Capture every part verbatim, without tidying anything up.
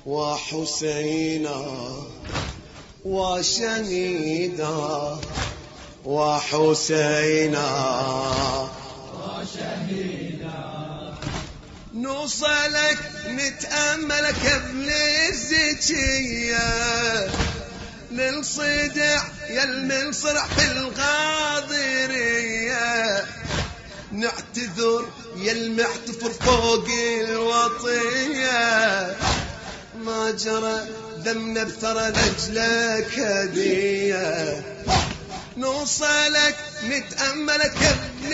وحسينا وشهيدا وحسينا وشهيدا نوصلك نتأملك ابن الزكية ننصدع يا المنصرع في الغاضرية نعتذر يا المحتفر فوق الوطية ما جرى دمنا بثرى لجلك هدية نوصلك نتأملك ابن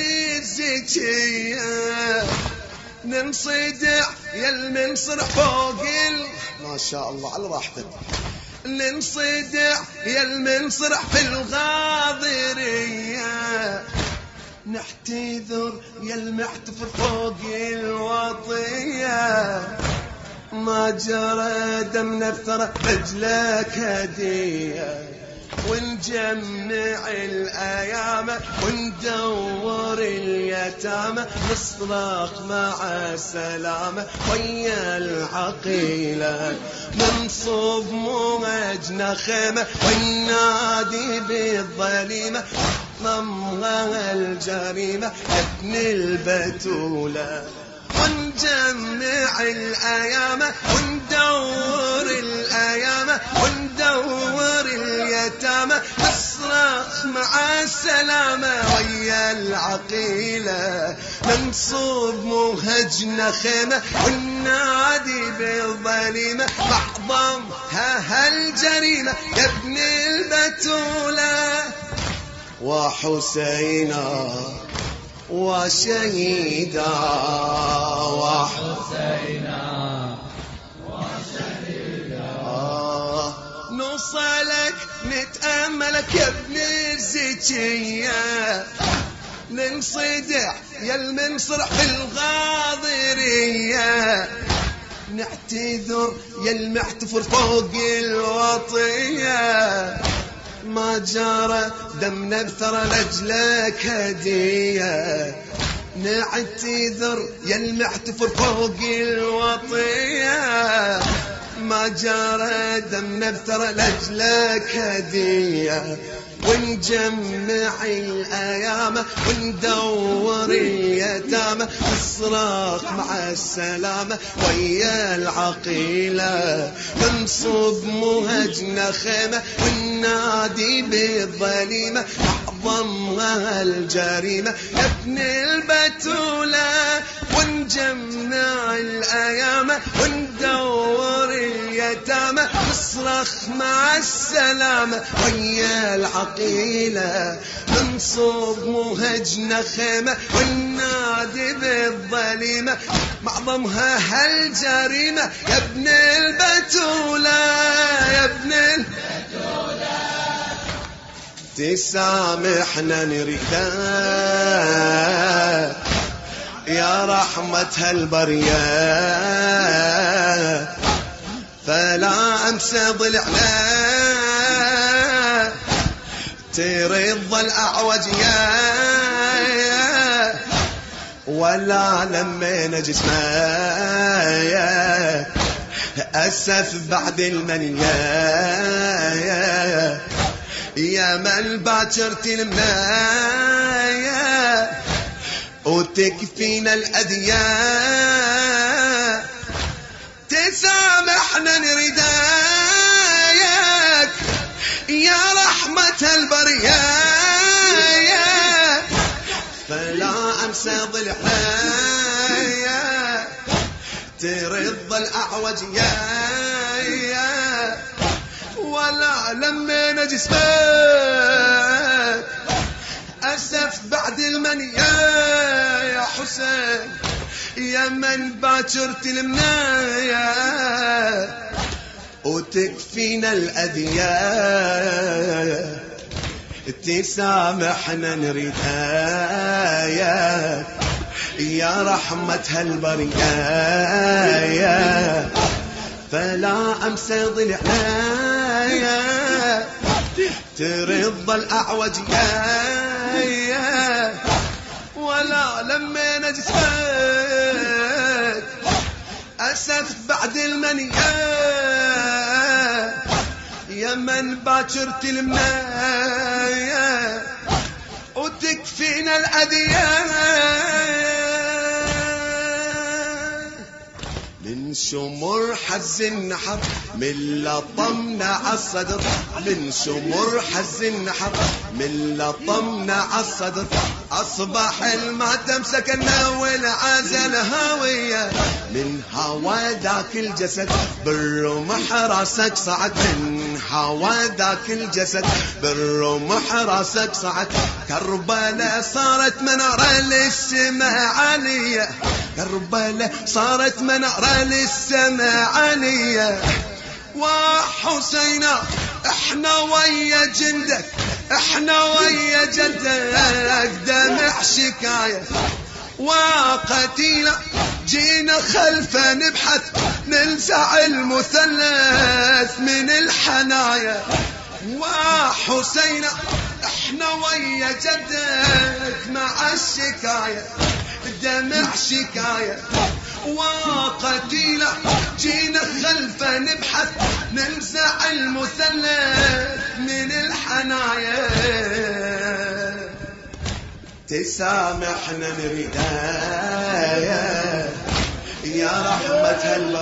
الزكية ننصدع يا المنصرع فوق ال... ما شاء الله على راحتك ننصدع يا المنصرع في الغاضرية نحتذر يا المحتفر فوق الوطية ما جرى دمنا بثرى رجلك هدية ونجمع الأيام وندور اليتامى نصرخ مع السلامة ويا العقيلة منصوب موجنا خيمة والنادي بالظليمة ضمها الجريمة ابن البتولة ونجمع الأيام وندور الأيام وندور اليتامى نصرخ مع السلامة ويا العقيلة منصوب مهجنا خيمة والنادي بالظليمة معظمها هالجريمة يا ابن البتولة وحسينا وشهيدا وحسينا وشهيدا آه نوصلك نتأملك يا ابن الزكية ننصدع يا المنصرع في الغاضرية نعتذر يا المحتفر فوق الوطية ما جرى دمنا بثرى لجلك هدية نعتذر يا المحتفر فوق الوطية ما جرى دمنا بثرى لجلك هدية ونجمع الأيام وندور اليتامى نصرخ مع السلامة ويا العقيلة منصوب مهجنا خيمة والنادي بالظليمة أعظمها الجريمة يا ابن البتولة ونجمع الأيام وندور اليتامى نصرخ مع السلامة ويا العقيلة منصوب مهجنا خيمة والنادي بالظليمة معظمها هالجريمة يا ابن البتولة يا ابن البتولة تسامحنا نريدا يا رحمة هالبرية فلا أمسى ضلعنا ترضى الأعوج يا ولا لمينا جسمه أسف بعد المنية يا من باكر تلمنا وتكفينا الأذية تسامحنا نريداك يا رحمة البرية فلا أنسى ضلعنا ترضى الأعوج يا ولا لمينا جسمك أسف بعد المنية يا حسين يا من باكر تلمنا وتكفينا الأذية تسامحنا نريدها يا يا رحمة هالبرية فلا أمسى ضلعنا ترضى الأعوج يا ولا لمينا جسمك أسف بعد المنية يا من باكر تلمنا وتكفينا الأذية من شمر حز النحر من لطمنا عالصدر من شمر حز النحر من لطمنا عالصدر أصبح الماتم سكننا والعزل هاوية من هوا ذاك الجسد بالرمح راسك صعد من هوا ذاك الجسد بالرمح راسك صعد كربلاء صارت منارة للسماء عالية كربلاء صارت منارة للسماء عالية وحسينا احنا ويا جندك احنا ويا جدك دمع شكاية وقتيلة جينا خلفه نبحث ننزع المثلث من الحنايا وحسينا احنا ويا جدك مع الشكاية دمع شكاية وقتيلة جينا خلفه نبحث ننزع المثلث من الحنايا تسامحنا نريدايا يا رحمة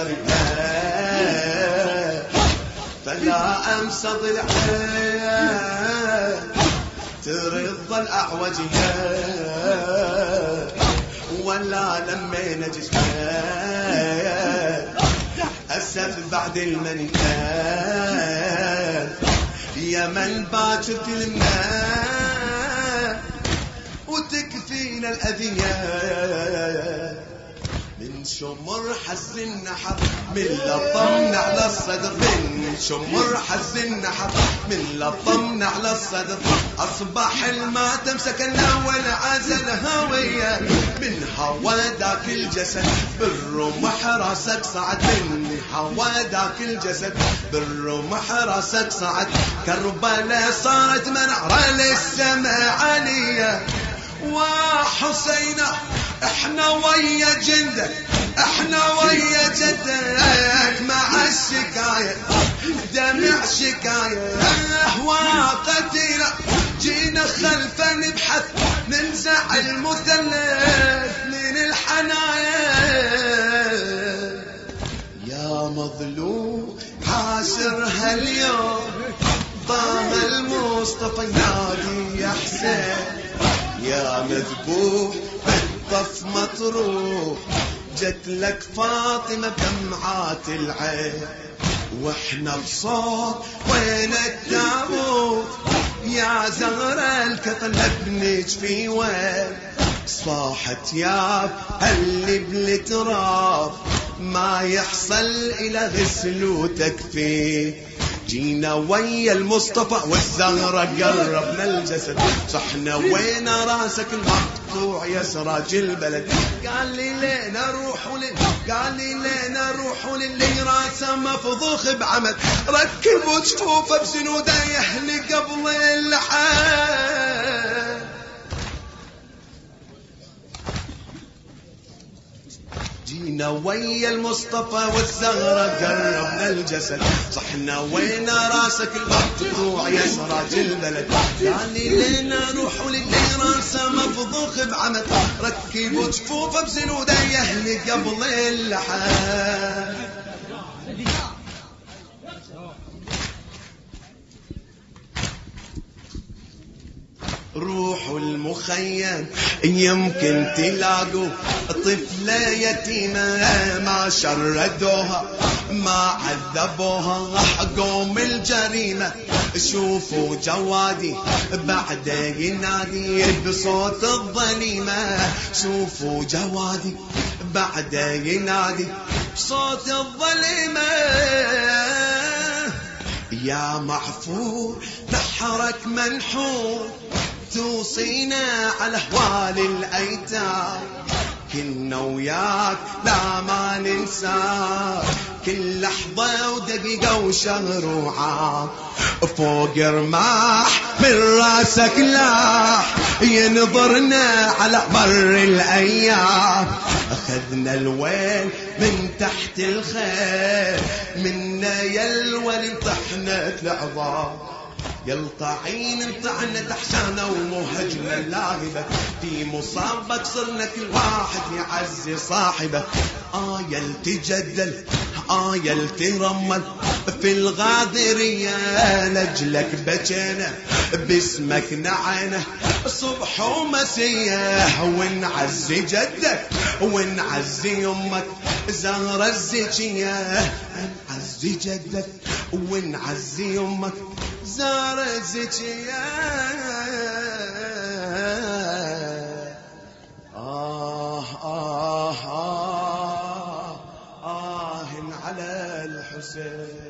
هالبردايا فلا أمس ضلعايا ترضى الأعوجية ولا لمينا جسمايا أسف بعد المنكان يا من باكر تلمنا وتكفينا الأذية من شمر حز النحر من لطمنا على الصدر من شمر حز النحر من لطمنا على الصدر أصبح الماتم سكننا والعزل هاوية من هوا ذاك الجسد بالرمح راسك صعد من هوا ذاك الجسد بالرمح راسك صعد كربلاء صارت منارة للسماء عالية وحسينا احنا ويا جندك احنا ويا جدك مع الشكاية دمع شكاية وقتيلة جينا خلفه نبحث ننزع المثلث من الحنايا يا مظلوم حاشر هاليوم ضام المصطفى ينادي يا حسين يا مذبوح بالطف مطروح جت لك فاطمة بدمعات العين واحنا بصوت وين التابوت يا زهرة الكفن ابنك في وين صاحت ياب اللي بالتراب ما يحصل إلى غسل وتكفيه جينا ويا المصطفى والزهرة قربنا الجسد صحنا وين راسك المقطوع يا سراج البلد قال لي لين اروح ولين قال لي لين اروح وللي راسه مفضوخ بعمد ركبوا جفوفه بسنوده يهلي قبل اللحام جينا ويا المصطفى والزهرة قربنا الجسد صحنا وين راسك المقطوع يا سراج البلد قال لي لين اروح وللي راسه مفضوخ بعمد ركبوا جفوفه بسنوده يهلي قبل اللحام روحوا المخيم يمكن تلاقوا طفلة يتيمة ما شردوها ما عذبوها قوم الجريمة شوفوا جوادي بعد ينادي بصوت الظليمة شوفوا جوادي بعد ينادي بصوت الظليمة يا معفور نحرك منحور توصينا على أهوال الأيتام كنا وياك لا ما ننساك كل لحظة ودقيقة وشهر وعام فوق رماح من راسك لاح ينظرنا على مر الأيام أخذنا الويل من تحت الخيل منا يا الولي طحنت العظام يلطعين انطعنا دحشانة ومهجنا اللاهبة في مصابك صرنا كل واحد يعزي صاحبه آه يلتجدل آه يلترمل في الغادرية لجلك بجينا باسمك نعينا صبح ومسية ونعزي جدك ونعزي امك زهرة الزكية نعزي جدك ونعزي امك زهرة الزكية آه آه آه آه على الحسين